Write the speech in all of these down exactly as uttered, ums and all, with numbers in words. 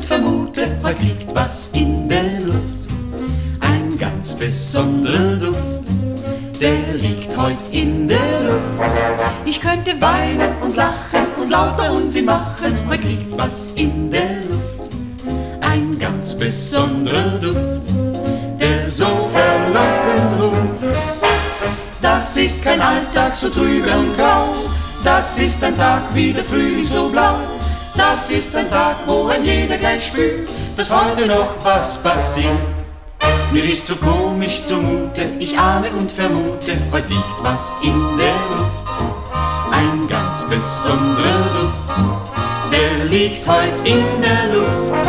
vermute, heute liegt was in der Luft. Ein ganz besonderer Duft, der liegt heute in der Luft. Ich könnte weinen und lachen und lauter Unsinn machen, heute liegt was in der Luft. Ein ganz besonderer Duft, der so verlockend ruft. Das ist kein Alltag so trübe und grau, das ist ein Tag wie der Frühling so blau. Das ist ein Tag, wo ein jeder gleich spürt, dass heute noch was passiert. Mir ist so komisch zumute, ich ahne und vermute, heute liegt was in der Luft. Ein ganz besonderer Duft, der liegt heute in der Luft.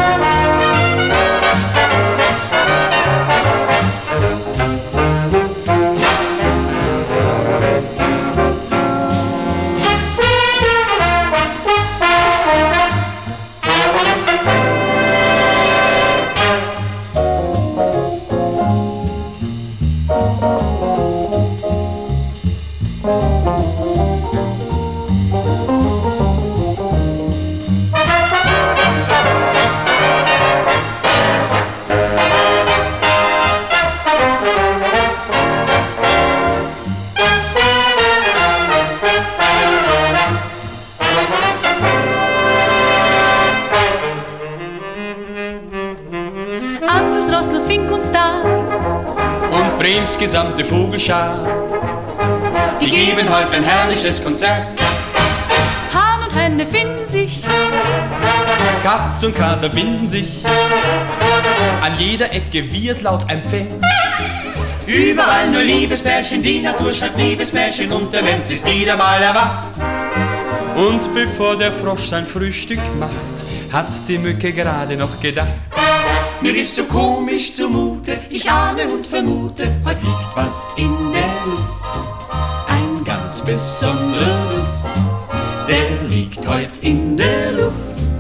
Amsel, Drossel, Fink und Star und Brems gesamte Vogelschar, die, die geben heute ein herrliches Konzert. Hahn und Henne finden sich, Katz und Kater binden sich, an jeder Ecke wird laut ein Pferd. Überall nur Liebespärchen, die Natur schreibt Liebesmärchen und der Lenz ist wieder mal erwacht. Und bevor der Frosch sein Frühstück macht, hat die Mücke gerade noch gedacht: Mir ist so komisch zumute, ich ahne und vermute, heute liegt was in der Luft. Ein ganz besonderer Duft, der liegt heute in der Luft.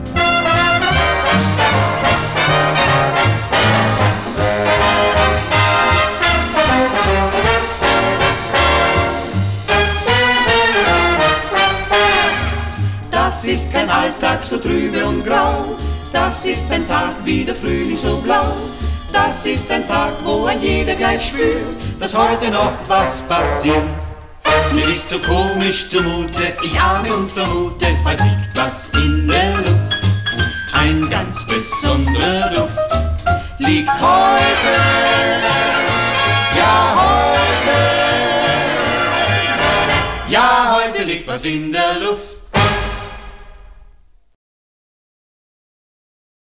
Das ist kein Alltag so trübe und grau, das ist ein Tag wie der Frühling so blau. Das ist ein Tag, wo ein jeder gleich spürt, dass heute noch was passiert. Mir ist so komisch zumute, ich ahne und vermute, heute liegt was in der Luft. Ein ganz besonderer Duft liegt heute, ja heute, ja heute liegt was in der Luft.